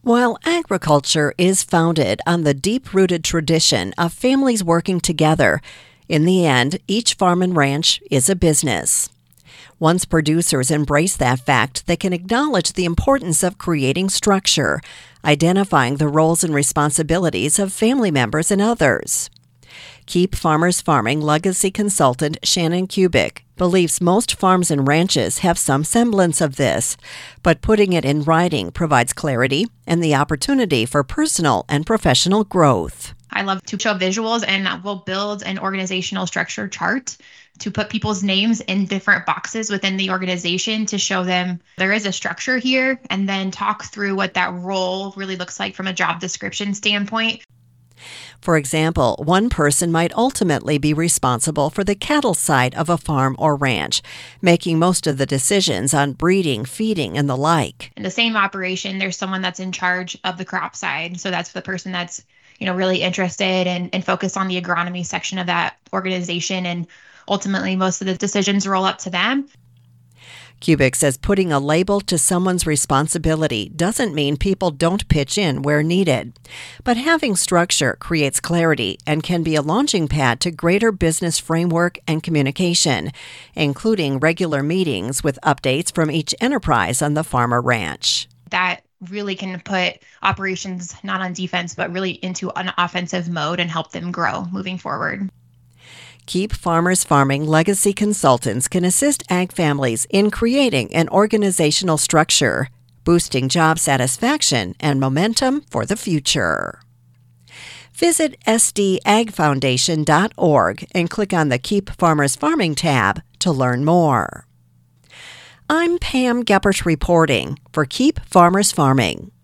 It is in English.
While agriculture is founded on the deep-rooted tradition of families working together, in the end, each farm and ranch is a business. Once producers embrace that fact, they can acknowledge the importance of creating structure, identifying the roles and responsibilities of family members and others. Keep Farmers Farming legacy consultant Shannon Kubik believes most farms and ranches have some semblance of this, but putting it in writing provides clarity and the opportunity for personal and professional growth. I love to show visuals, and we'll build an organizational structure chart to put people's names in different boxes within the organization to show them there is a structure here, and then talk through what that role really looks like from a job description standpoint. For example, one person might ultimately be responsible for the cattle side of a farm or ranch, making most of the decisions on breeding, feeding, and the like. In the same operation, there's someone that's in charge of the crop side. So that's the person that's, really interested and focused on the agronomy section of that organization. And ultimately, most of the decisions roll up to them. Kubik says putting a label to someone's responsibility doesn't mean people don't pitch in where needed. But having structure creates clarity and can be a launching pad to greater business framework and communication, including regular meetings with updates from each enterprise on the farm or ranch. That really can put operations not on defense, but really into an offensive mode and help them grow moving forward. Keep Farmers Farming legacy consultants can assist ag families in creating an organizational structure, boosting job satisfaction and momentum for the future. Visit sdagfoundation.org and click on the Keep Farmers Farming tab to learn more. I'm Pam Geppert reporting for Keep Farmers Farming.